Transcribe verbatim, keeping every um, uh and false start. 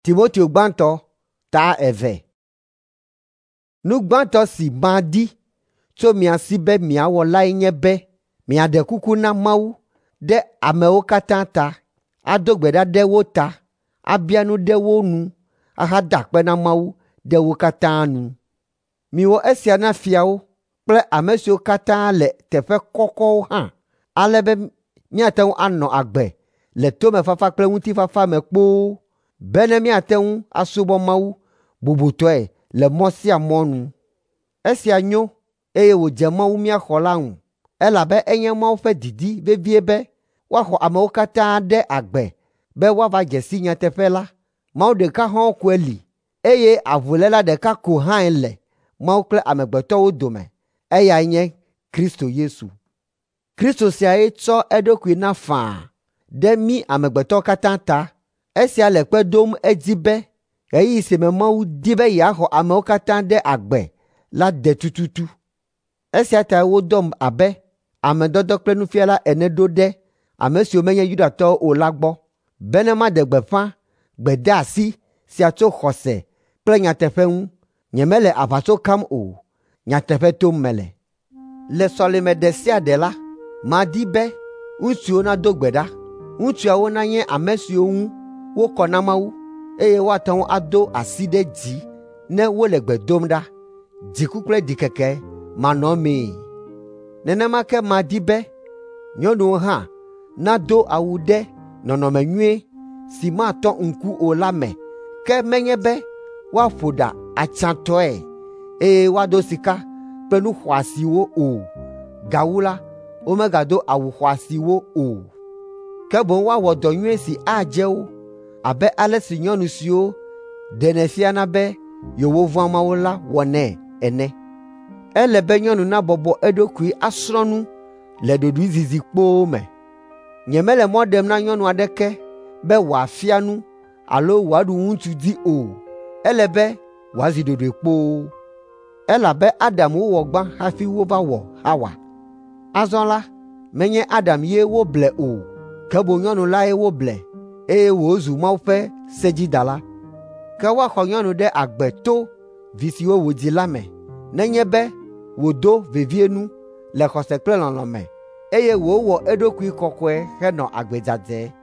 Timoteo gbãtɔ ta eve. Nu gbãtɔ si ma di tso mia si be miawɔ lae nye be miaɖe kuku na Mawu ɖe amewo katã ta, ado gbe ɖa ɖe wo ta, abia nu ɖe wo nu, ahada akpe na Mawu ɖe wo katã nu. Miwɔ esia na fiawo kple ame siwo katã le teƒe kɔkɔwo hã, ale be míate ŋu anɔ agbe le tomefafa kple ŋutifafa me kpoo, be ne míate ŋu asubɔ Mawu bubutɔe le mɔ sia mɔ nu. Esia nyo eye wòdze Mawu mía xɔla ŋu, elabe enye Mawu ƒe didi vevie be woaxɔ amewo katã ɖe agbe be woava dze si nyateƒe la. Mawu ɖeka hɔ̃ɔ koe li, eye avuléla ɖeka ko hãe le Mawu kple amegbetɔwo dome, eyae nye Kristo Yesu. Kristo siae tsɔ eɖokui na faa ɖe mí amegbetɔwo katã ta. Esia le kpe dom edzi be ɣeyiɣi si me Mawu di be yeaxɔ amewo katã ɖe agbe la de tututu. Esia ta wodɔm abe amedɔdɔ kple nufiala ene ɖo ɖe ame siwo menye Yudatɔwo o la gbɔ, be ne maɖe gbeƒã gbedeasi sia tso xɔse kple nyateƒe ŋu. Nyemele aʋatso kam o, nyateƒe tom mele. Le sɔleme ɖe sia ɖe la, madi be ŋutsuwo nado gbe ɖa. Ŋutsuawo nanye ame siwo ŋu wokɔ na Mawu, eye woate ŋu ado asi ɖe dzi ne wole gbe dom ɖa. Dziku kple ɖikeke manɔmee. Nenema ke madi be nyɔnuwo hã nado awu ɖe nɔnɔme nyuie si matɔ ŋku o la me, ke menye be woaƒo ɖa atsãtɔe, eye woado sika kple nu xɔasiwo o. Gawu la, womegado awu xɔasiwo o, ke boŋ woawɔ dɔ nyuie si adze wo, abe ale si nyɔnu siwo ɖene fiana be yewovɔ̃a Mawu la wɔnɛ ene. Ele be nyɔnu nabɔbɔ eɖokui asrɔ̃nu le ɖoɖoezizi kpoo me. Nyemele mɔ ɖem na nyɔnu aɖeke be wòafia nu alo wòaɖu ŋutsu dzi o. Ele be wòazi ɖoɖoe kpoo, elabe Adam wowɔ gbã hafi wova wɔ Hawa. Azɔ la, menye Adam ye woble o, ke boŋ nyɔnu lae woble, eye wòzu Mawu ƒe sedzidala. Ke woaxɔ nyɔnu ɖe agbe to vi siwo wòdzi la me, nenye be wòdo vevie nu le xɔse kple lɔlɔ̃ me, eye wòwɔ eɖokui kɔkɔe henɔ agbedzadze.